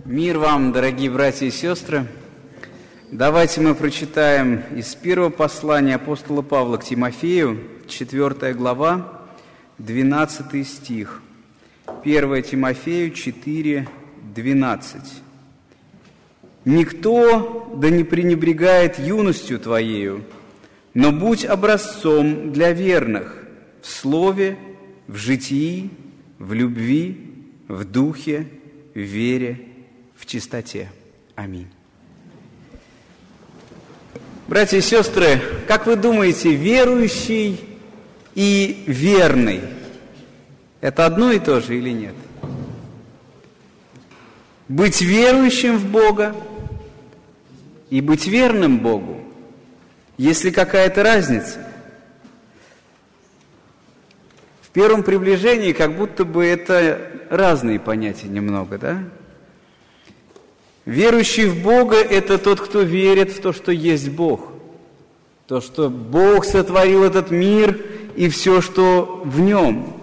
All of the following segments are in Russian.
Мир вам, дорогие братья и сестры! Давайте мы прочитаем из первого послания апостола Павла к Тимофею, 4 глава, 12 стих. 1 Тимофею 4, 12. «Никто да не пренебрегает юностью твоею, но будь образцом для верных в слове, в житии, в любви, в духе, в вере, в чистоте». Аминь. Братья и сестры, как вы думаете, верующий и верный – это одно и то же или нет? Быть верующим в Бога и быть верным Богу, есть ли какая-то разница? В первом приближении как будто бы это разные понятия немного, да? Верующий в Бога – это тот, кто верит в то, что есть Бог. То, что Бог сотворил этот мир и все, что в нем.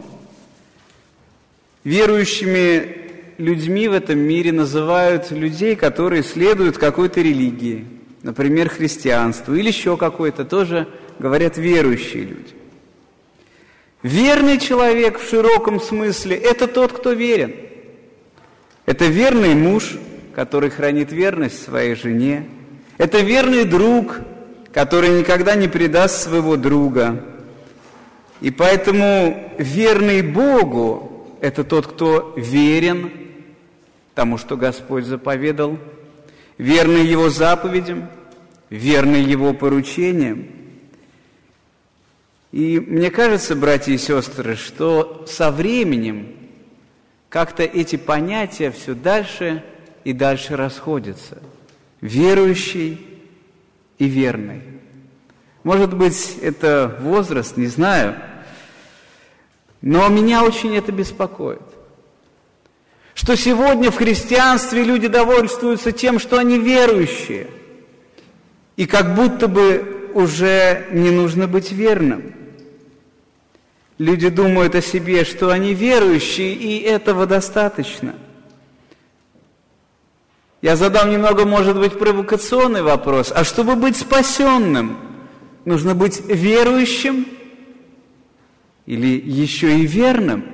Верующими людьми в этом мире называют людей, которые следуют какой-то религии, например, христианству или еще какой-то, тоже говорят верующие люди. Верный человек в широком смысле – это тот, кто верен. Это верный муж, который хранит верность своей жене. Это верный друг, который никогда не предаст своего друга. И поэтому верный Богу – это тот, кто верен тому, что Господь заповедал, верный Его заповедям, верный Его поручениям. И мне кажется, братья и сестры, что со временем как-то эти понятия все дальше и дальше расходятся. Верующий и верный. Может быть, это возраст, не знаю, но меня очень это беспокоит. Что сегодня в христианстве люди довольствуются тем, что они верующие, и как будто бы уже не нужно быть верным. Люди думают о себе, что они верующие, и этого достаточно. Я задам немного, может быть, провокационный вопрос. А чтобы быть спасенным, нужно быть верующим или еще и верным?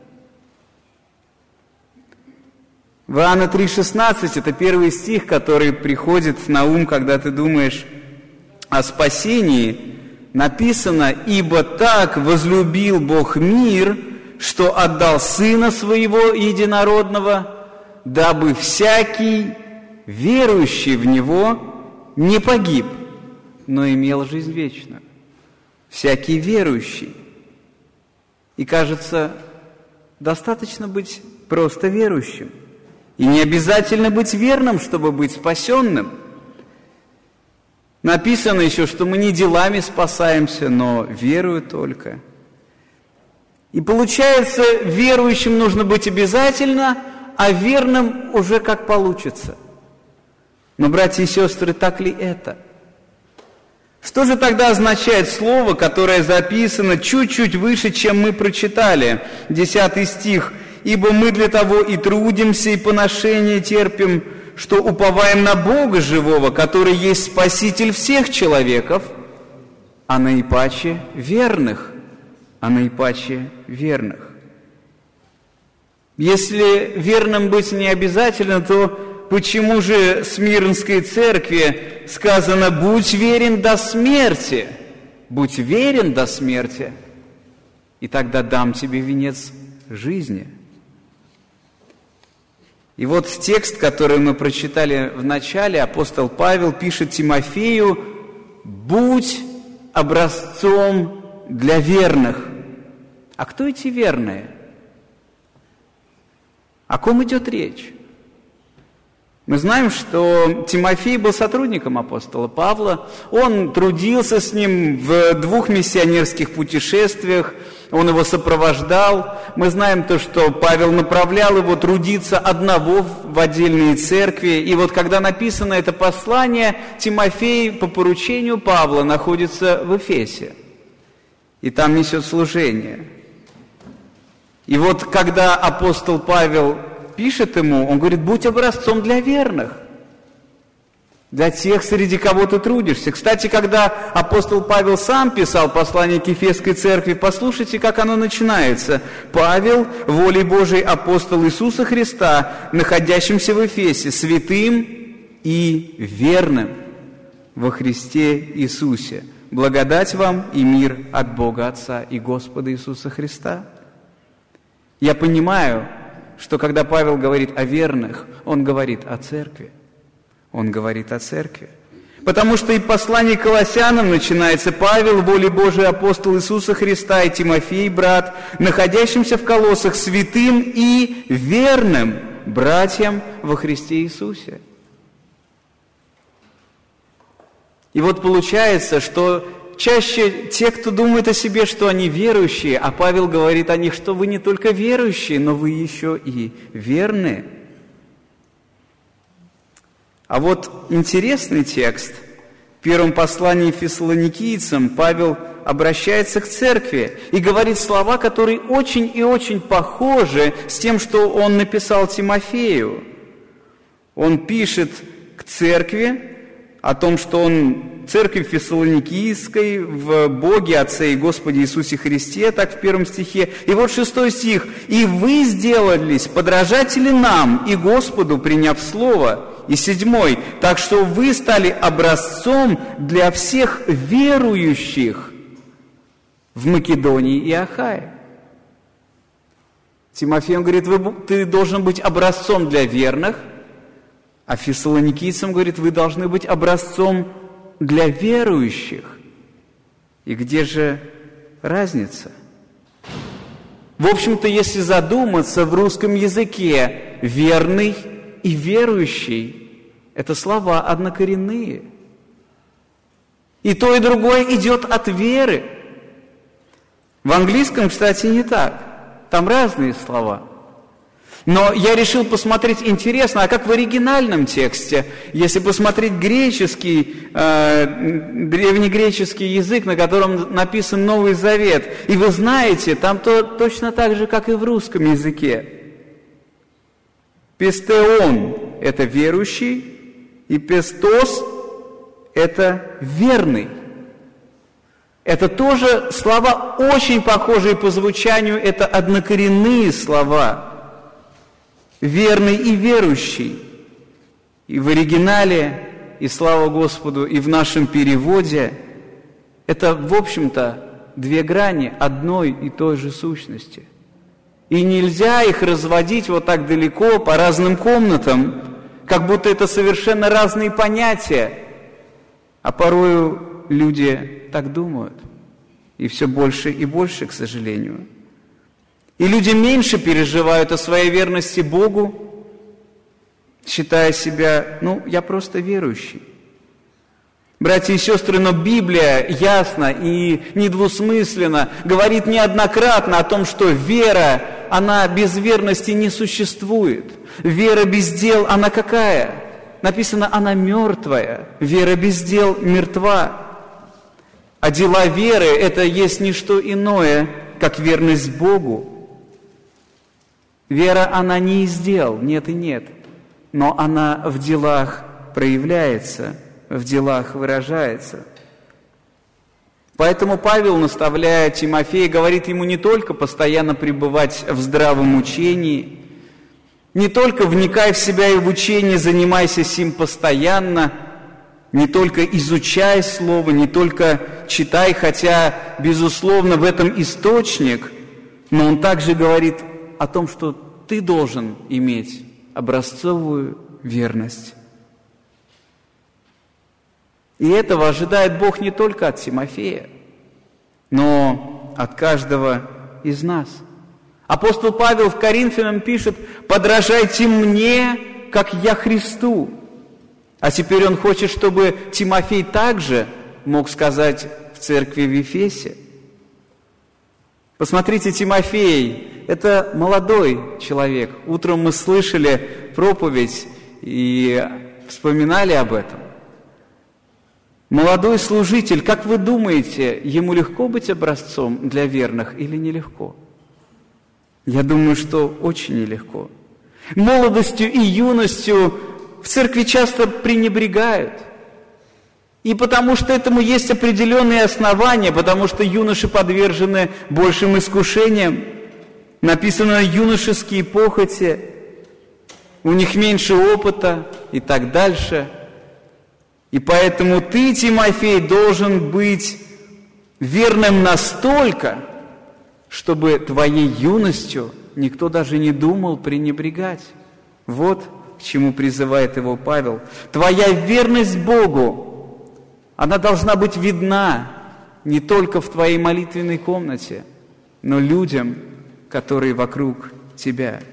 В Иоанна 3,16, это первый стих, который приходит на ум, когда ты думаешь о спасении, написано: «Ибо так возлюбил Бог мир, что отдал Сына Своего Единородного, дабы всякий, верующий в Него, не погиб, но имел жизнь вечную». Всякий верующий. И кажется, достаточно быть просто верующим. И не обязательно быть верным, чтобы быть спасенным. Написано еще, что мы не делами спасаемся, но верою только. И получается, верующим нужно быть обязательно, а верным уже как получится. Но, братья и сестры, так ли это? Что же тогда означает слово, которое записано чуть-чуть выше, чем мы прочитали? 10 стих. «Ибо мы для того и трудимся, и поношение терпим, что уповаем на Бога живого, который есть Спаситель всех человеков, а наипаче верных». А наипаче верных. Если верным быть не обязательно, то почему же Смирнской церкви сказано: «Будь верен до смерти, будь верен до смерти, и тогда дам тебе венец жизни»? И вот текст, который мы прочитали в начале, апостол Павел пишет Тимофею: «Будь образцом для верных». А кто эти верные? О ком идет речь? Мы знаем, что Тимофей был сотрудником апостола Павла. Он трудился с ним в 2 миссионерских путешествиях, он его сопровождал. Мы знаем то, что Павел направлял его трудиться одного в отдельные церкви. И вот когда написано это послание, Тимофей по поручению Павла находится в Эфесе. И там несет служение. И вот когда апостол Павел пишет ему, он говорит: будь образцом для верных, для тех, среди кого ты трудишься. Кстати, когда апостол Павел сам писал послание к Ефесской церкви, послушайте, как оно начинается. «Павел, волей Божией апостол Иисуса Христа, находящимся в Эфесе, святым и верным во Христе Иисусе. Благодать вам и мир от Бога Отца и Господа Иисуса Христа». Я понимаю, что когда Павел говорит о верных, он говорит о церкви. Он говорит о церкви. Потому что и послание к Колоссянам начинается: «Павел, волей Божией апостол Иисуса Христа, и Тимофей, брат, находящимся в Колоссах, святым и верным братьям во Христе Иисусе». И вот получается, что чаще те, кто думает о себе, что они верующие, а Павел говорит о них, что вы не только верующие, но вы еще и верные. А вот интересный текст. В первом послании фессалоникийцам Павел обращается к церкви и говорит слова, которые очень и очень похожи с тем, что он написал Тимофею. Он пишет к церкви о том, что он церкви фессалоникийской в Боге, Отце и Господе Иисусе Христе, так в 1 стихе. И вот 6 стих: «И вы сделались подражатели нам и Господу, приняв слово». И 7: «Так что вы стали образцом для всех верующих в Македонии и Ахае». Тимофей, он говорит: ты должен быть образцом для верных, а фессалоникийцам говорит: вы должны быть образцом для верующих. И где же разница? В общем-то, если задуматься, в русском языке верный и верующий – это слова однокоренные. И то, и другое идет от веры. В английском, кстати, не так. Там разные слова. Но я решил посмотреть, интересно, а как в оригинальном тексте, если посмотреть греческий, древнегреческий язык, на котором написан Новый Завет, и вы знаете, там точно так же, как и в русском языке. Пистеон – это верующий, и пистос – это верный. Это тоже слова очень похожие по звучанию, это однокоренные слова. Верный и верующий. И в оригинале, и слава Господу, и в нашем переводе это, в общем-то, две грани одной и той же сущности. И нельзя их разводить вот так далеко по разным комнатам, как будто это совершенно разные понятия. А порою люди так думают. И все больше и больше, к сожалению. И люди меньше переживают о своей верности Богу, считая себя, я просто верующий. Братья и сестры, но Библия ясно и недвусмысленно говорит неоднократно о том, что вера, она без верности не существует. Вера без дел, она какая? Написано, она мертвая. Вера без дел мертва. А дела веры – это есть не что иное, как верность Богу. Вера, она не из дел, нет и нет, но она в делах проявляется, в делах выражается. Поэтому Павел, наставляя Тимофея, говорит ему не только постоянно пребывать в здравом учении, не только вникай в себя и в учение, занимайся сим постоянно, не только изучай Слово, не только читай, хотя, безусловно, в этом источник, но он также говорит о том, что ты должен иметь образцовую верность. И этого ожидает Бог не только от Тимофея, но от каждого из нас. Апостол Павел в Коринфянам пишет: «Подражайте мне, как я Христу». А теперь он хочет, чтобы Тимофей также мог сказать в церкви в Ефесе. Посмотрите, Тимофей – это молодой человек. Утром мы слышали проповедь и вспоминали об этом. Молодой служитель, как вы думаете, ему легко быть образцом для верных или нелегко? Я думаю, что очень нелегко. Молодостью и юностью в церкви часто пренебрегают. И потому что этому есть определенные основания, потому что юноши подвержены большим искушениям. Написано «юношеские похоти», у них меньше опыта и так дальше. И поэтому ты, Тимофей, должен быть верным настолько, чтобы твоей юностью никто даже не думал пренебрегать. Вот к чему призывает его Павел. Твоя верность Богу, она должна быть видна не только в твоей молитвенной комнате, но людям, которые вокруг тебя.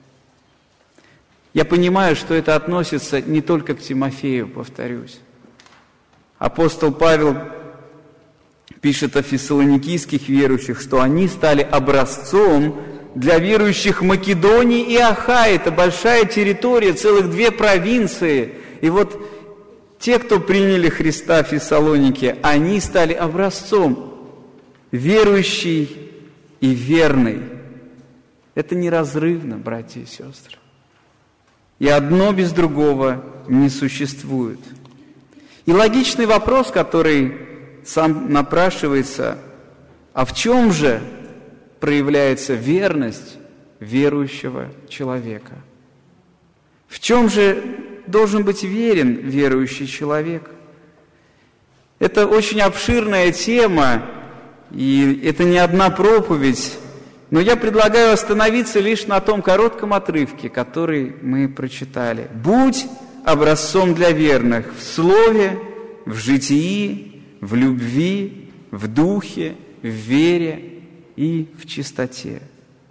Я понимаю, что это относится не только к Тимофею, повторюсь. Апостол Павел пишет о фессалоникийских верующих, что они стали образцом для верующих Македонии и Ахаи. Это большая территория, целых 2 провинции. И вот те, кто приняли Христа в Фессалонике, они стали образцом. Верующий и верный. Это неразрывно, братья и сестры. И одно без другого не существует. И логичный вопрос, который сам напрашивается, а в чем же проявляется верность верующего человека? В чем же должен быть верен верующий человек? Это очень обширная тема, и это не одна проповедь, но я предлагаю остановиться лишь на том коротком отрывке, который мы прочитали. «Будь образцом для верных в слове, в житии, в любви, в духе, в вере и в чистоте».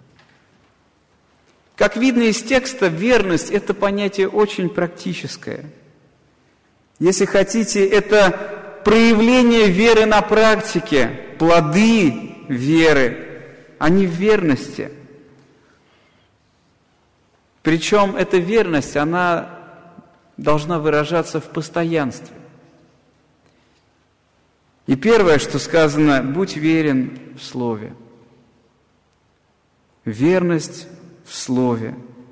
Как видно из текста, верность – это понятие очень практическое. Если хотите, это проявление веры на практике, плоды веры, а не в верности. Причем эта верность, она должна выражаться в постоянстве. И первое, что сказано, будь верен в слове. Верность в слове.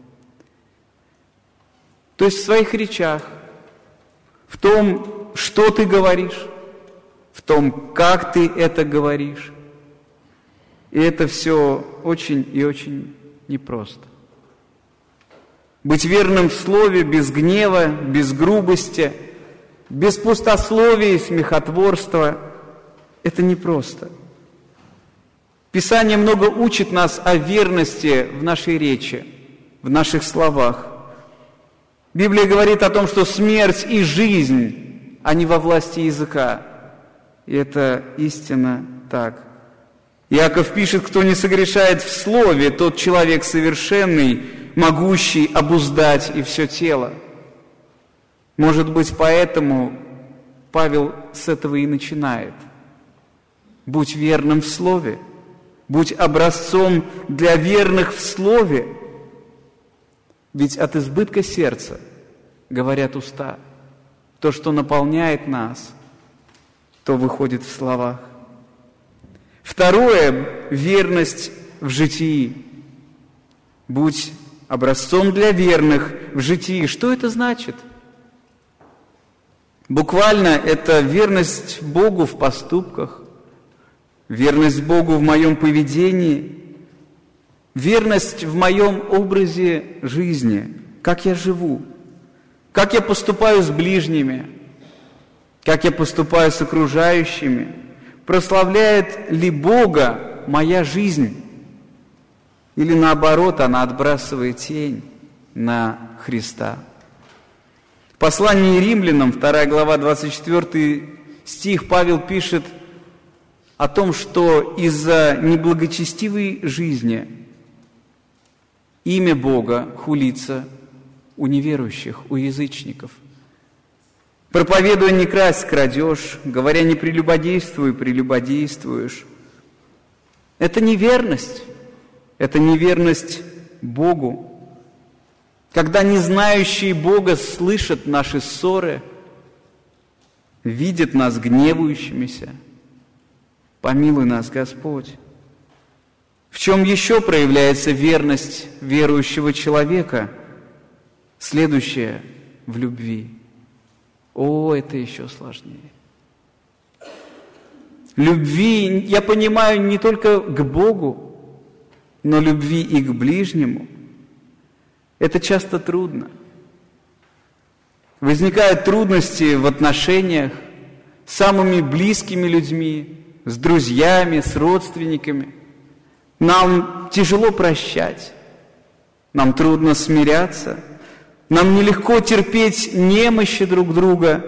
То есть в своих речах, в том, что ты говоришь, в том, как ты это говоришь. И это все очень и очень непросто. Быть верным в слове без гнева, без грубости, без пустословия и смехотворства – это непросто. Писание много учит нас о верности в нашей речи, в наших словах. Библия говорит о том, что смерть и жизнь, они во власти языка. И это истинно так. Иаков пишет, кто не согрешает в слове, тот человек совершенный, могущий обуздать и все тело. Может быть, поэтому Павел с этого и начинает. Будь верным в слове, будь образцом для верных в слове. Ведь от избытка сердца говорят уста. То, что наполняет нас, то выходит в словах. Второе – верность в житии. Будь образцом для верных в житии. Что это значит? Буквально это верность Богу в поступках, верность Богу в моем поведении, верность в моем образе жизни, как я живу, как я поступаю с ближними, как я поступаю с окружающими. Прославляет ли Бога моя жизнь? Или наоборот, она отбрасывает тень на Христа? В послании Римлянам, 2 глава, 24 стих, Павел пишет о том, что из-за неблагочестивой жизни имя Бога хулится у неверующих, у язычников. Проповедуя не красть, крадешь, говоря не прелюбодействуй, прелюбодействуешь. Это неверность Богу. Когда незнающие Бога слышат наши ссоры, видят нас гневающимися, помилуй нас, Господь. В чем еще проявляется верность верующего человека? Следующее – в любви. О, это еще сложнее. Любви, я понимаю, не только к Богу, но любви и к ближнему. Это часто трудно. Возникают трудности в отношениях с самыми близкими людьми, с друзьями, с родственниками. Нам тяжело прощать, нам трудно смиряться, нам нелегко терпеть немощи друг друга.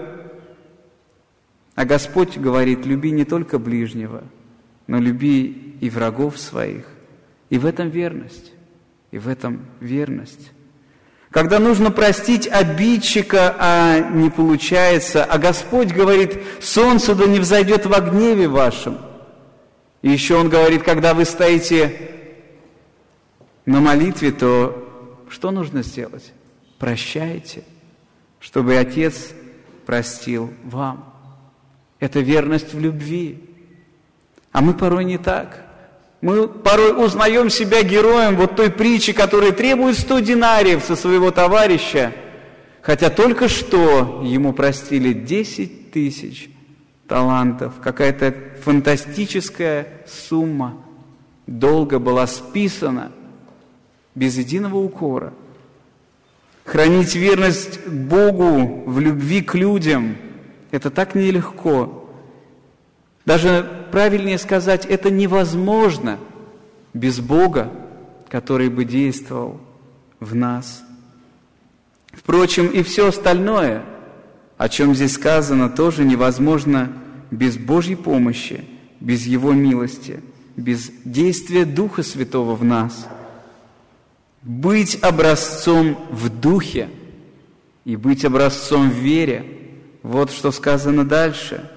А Господь говорит: люби не только ближнего, но люби и врагов своих. И в этом верность, и в этом верность. Когда нужно простить обидчика, а не получается, а Господь говорит: солнце да не взойдет во гневе вашем. И еще Он говорит: когда вы стоите на молитве, то что нужно сделать? Прощайте, чтобы Отец простил вам. Это верность в любви. А мы порой не так. Мы порой узнаем себя героем вот той притчи, которая требует 100 динариев со своего товарища, хотя только что ему простили 10 тысяч талантов. Какая-то фантастическая сумма долга была списана без единого укора. Хранить верность к Богу в любви к людям – это так нелегко. Даже правильнее сказать, это невозможно без Бога, который бы действовал в нас. Впрочем, и все остальное, о чем здесь сказано, тоже невозможно без Божьей помощи, без Его милости, без действия Духа Святого в нас. Быть образцом в духе и быть образцом в вере – вот что сказано дальше.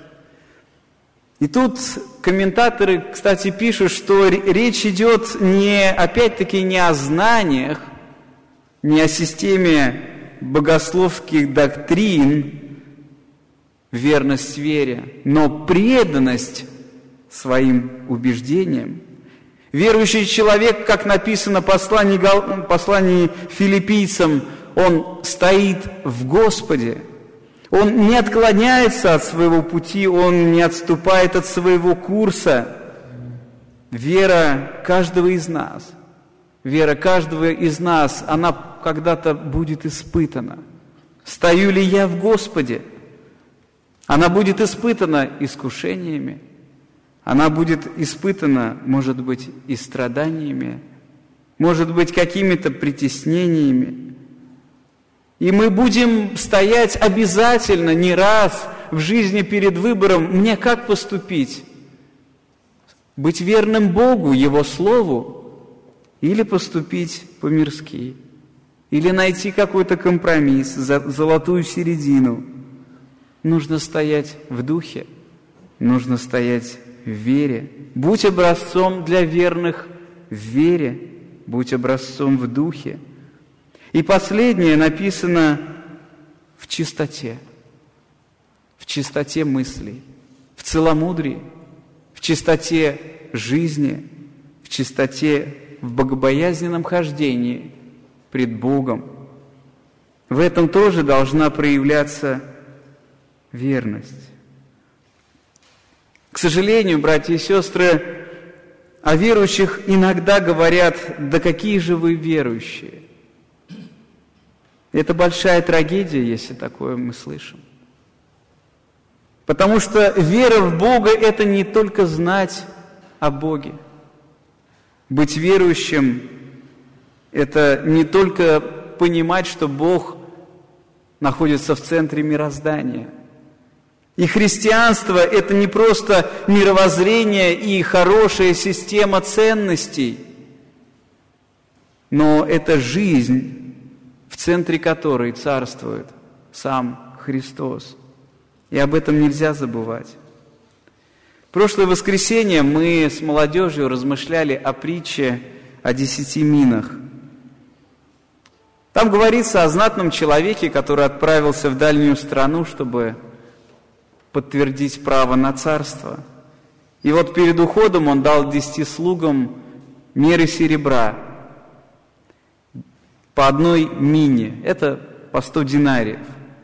И тут комментаторы, кстати, пишут, что речь идет опять-таки не о знаниях, не о системе богословских доктрин, верность вере, но преданность своим убеждениям. Верующий человек, как написано в послании филиппийцам, он стоит в Господе. Он не отклоняется от своего пути, он не отступает от своего курса. Вера каждого из нас, она когда-то будет испытана. Стою ли я в Господе? Она будет испытана искушениями, она будет испытана, может быть, и страданиями, может быть, какими-то притеснениями. И мы будем стоять обязательно не раз в жизни перед выбором, мне как поступить? Быть верным Богу, Его Слову, или поступить по-мирски, или найти какой-то компромисс, золотую середину. Нужно стоять в духе, нужно стоять в вере. Будь образцом для верных в вере, будь образцом в духе. И последнее написано в чистоте мыслей, в целомудрии, в чистоте жизни, в чистоте, в богобоязненном хождении пред Богом. В этом тоже должна проявляться верность. К сожалению, братья и сестры, о верующих иногда говорят: да какие же вы верующие. Это большая трагедия, если такое мы слышим. Потому что вера в Бога – это не только знать о Боге. Быть верующим – это не только понимать, что Бог находится в центре мироздания. И христианство – это не просто мировоззрение и хорошая система ценностей, но это жизнь, в центре которой царствует сам Христос. И об этом нельзя забывать. В прошлое воскресенье мы с молодежью размышляли о притче о 10 минах. Там говорится о знатном человеке, который отправился в дальнюю страну, чтобы подтвердить право на царство. И вот перед уходом он дал 10 слугам меры серебра по 1 мине, это по 100 динариев.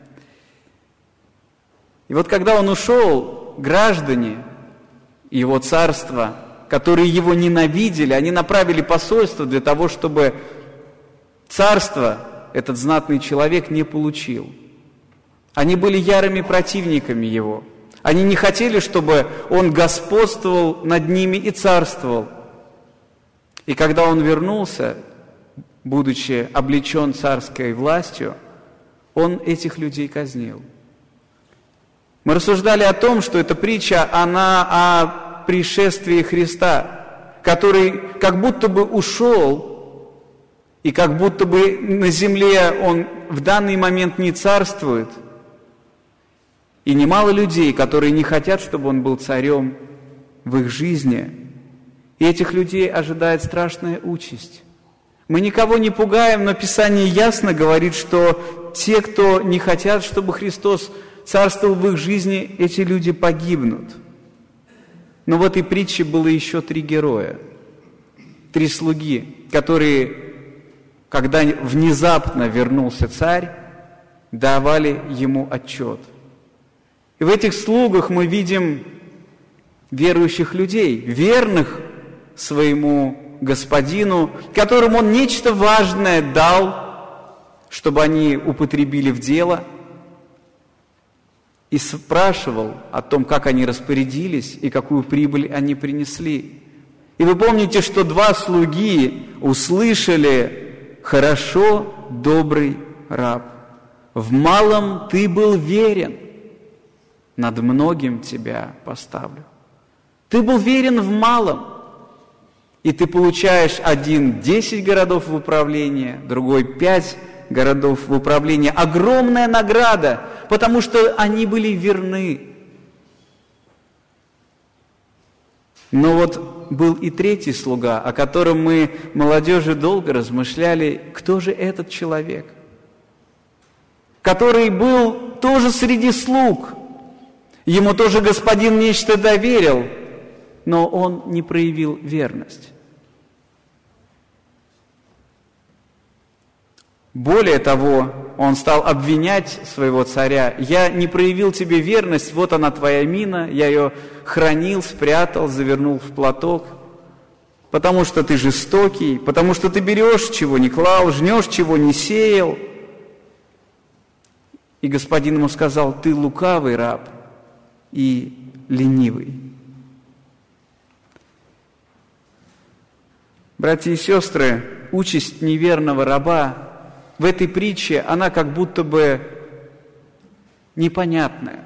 И вот когда он ушел, граждане его царства, которые его ненавидели, они направили посольство для того, чтобы царство этот знатный человек не получил. Они были ярыми противниками его. Они не хотели, чтобы он господствовал над ними и царствовал. И когда он вернулся, будучи облечен царской властью, он этих людей казнил. Мы рассуждали о том, что эта притча, она о пришествии Христа, который как будто бы ушел, и как будто бы на земле он в данный момент не царствует. И немало людей, которые не хотят, чтобы он был царем в их жизни. И этих людей ожидает страшная участь. Мы никого не пугаем, но Писание ясно говорит, что те, кто не хотят, чтобы Христос царствовал в их жизни, эти люди погибнут. Но в этой притче было еще 3 героя, 3 слуги, которые, когда внезапно вернулся царь, давали ему отчет. И в этих слугах мы видим верующих людей, верных своему господину, которым он нечто важное дал, чтобы они употребили в дело, и спрашивал о том, как они распорядились и какую прибыль они принесли. И вы помните, что 2 слуги услышали: «Хорошо, добрый раб, в малом ты был верен, над многим тебя поставлю». Ты был верен в малом, и ты получаешь один 10 городов в управление, другой 5 городов в управление. Огромная награда, потому что они были верны. Но вот был и 3-й слуга, о котором мы, молодежи, долго размышляли, кто же этот человек, который был тоже среди слуг. Ему тоже господин нечто доверил, но он не проявил верность. Более того, он стал обвинять своего царя: «Я не проявил тебе верность, вот она твоя мина, я ее хранил, спрятал, завернул в платок, потому что ты жестокий, потому что ты берешь, чего не клал, жнешь, чего не сеял». И господин ему сказал: «Ты лукавый раб и ленивый». Братья и сестры, участь неверного раба в этой притче, она как будто бы непонятная.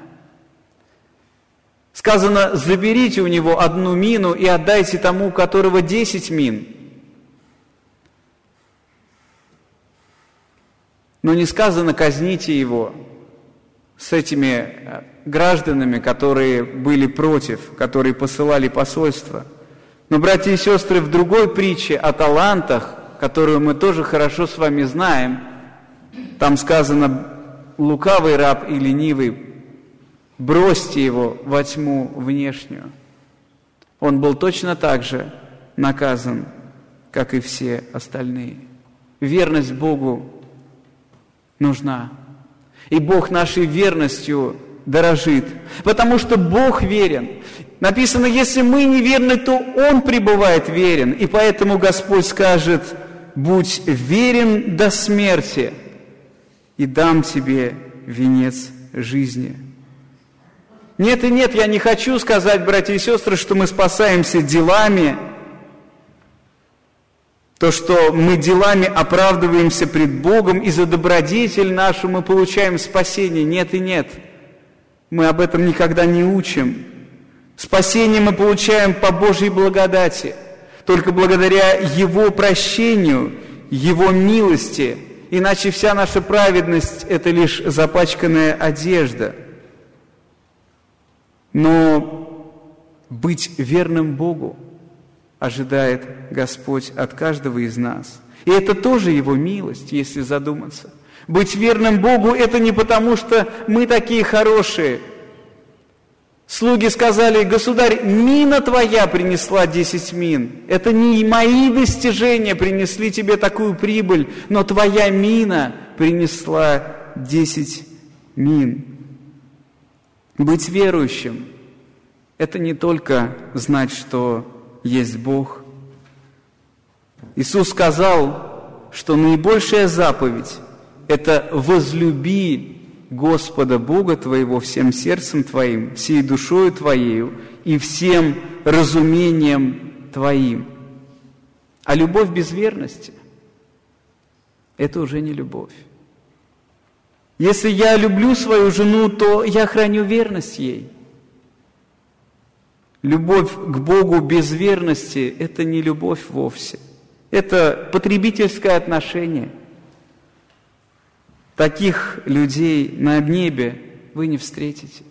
Сказано: заберите у него 1 мину и отдайте тому, у которого 10 мин. Но не сказано: казните его с этими гражданами, которые были против, которые посылали посольство. Но, братья и сестры, в другой притче о талантах, которую мы тоже хорошо с вами знаем, там сказано: лукавый раб и ленивый, бросьте его во тьму внешнюю. Он был точно так же наказан, как и все остальные. Верность Богу нужна. И Бог нашей верностью дорожит, потому что Бог верен. Написано: если мы неверны, то Он пребывает верен. И поэтому Господь скажет: будь верен до смерти, и дам тебе венец жизни. Нет и нет, я не хочу сказать, братья и сестры, что мы спасаемся делами, то, что мы делами оправдываемся пред Богом, и за добродетель нашу мы получаем спасение. Нет и нет. Мы об этом никогда не учим. Спасение мы получаем по Божьей благодати, только благодаря Его прощению, Его милости. Иначе вся наша праведность – это лишь запачканная одежда. Но быть верным Богу ожидает Господь от каждого из нас. И это тоже Его милость, если задуматься. Быть верным Богу – это не потому, что мы такие хорошие. Слуги сказали: государь, мина твоя принесла 10 мин. Это не мои достижения принесли тебе такую прибыль, но твоя мина принесла 10 мин. Быть верующим – это не только знать, что есть Бог. Иисус сказал, что наибольшая заповедь – это возлюби Господа Бога твоего всем сердцем твоим, всей душою твоею и всем разумением твоим. А любовь без верности – это уже не любовь. Если я люблю свою жену, то я храню верность ей. Любовь к Богу без верности – это не любовь вовсе. Это потребительское отношение. Таких людей на небе вы не встретите.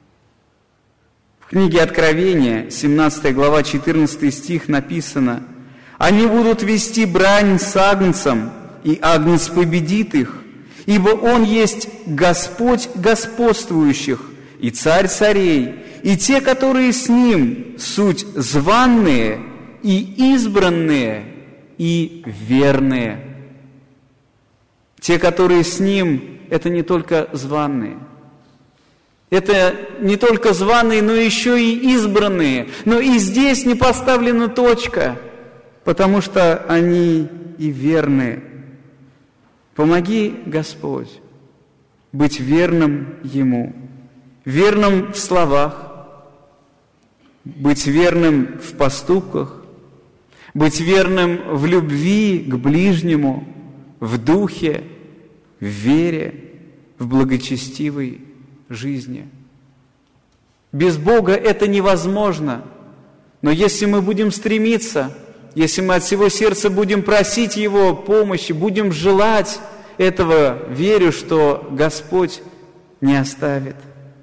В книге Откровения, 17 глава, 14 стих написано: «Они будут вести брань с Агнцем, и Агнец победит их, ибо Он есть Господь господствующих и Царь царей, и те, которые с Ним, суть званные и избранные и верные». Те, которые с Ним, это не только званые. Это не только званые, но еще и избранные. Но и здесь не поставлена точка, потому что они и верные. Помоги, Господь, быть верным Ему, верным в словах, быть верным в поступках, быть верным в любви к ближнему, в духе, в вере, в благочестивой жизни. Без Бога это невозможно, но если мы будем стремиться, если мы от всего сердца будем просить Его помощи, будем желать этого, верю, что Господь не оставит.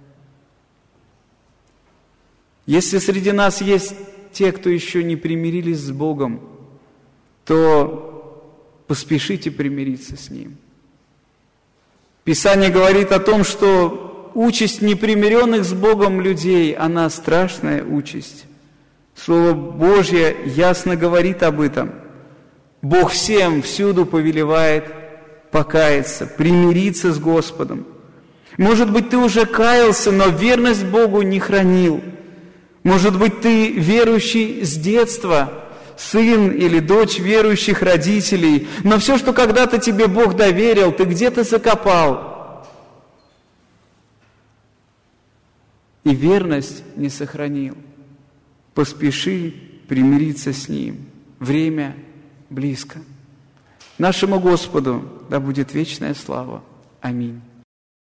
Если среди нас есть те, кто еще не примирились с Богом, то поспешите примириться с Ним. Писание говорит о том, что участь непримиренных с Богом людей, она страшная участь. Слово Божье ясно говорит об этом. Бог всем всюду повелевает покаяться, примириться с Господом. Может быть, ты уже каялся, но верность Богу не хранил. Может быть, ты верующий с детства, сын или дочь верующих родителей, но все, что когда-то тебе Бог доверил, ты где-то закопал. И верность не сохранил. Поспеши примириться с Ним. Время близко. Нашему Господу да будет вечная слава. Аминь.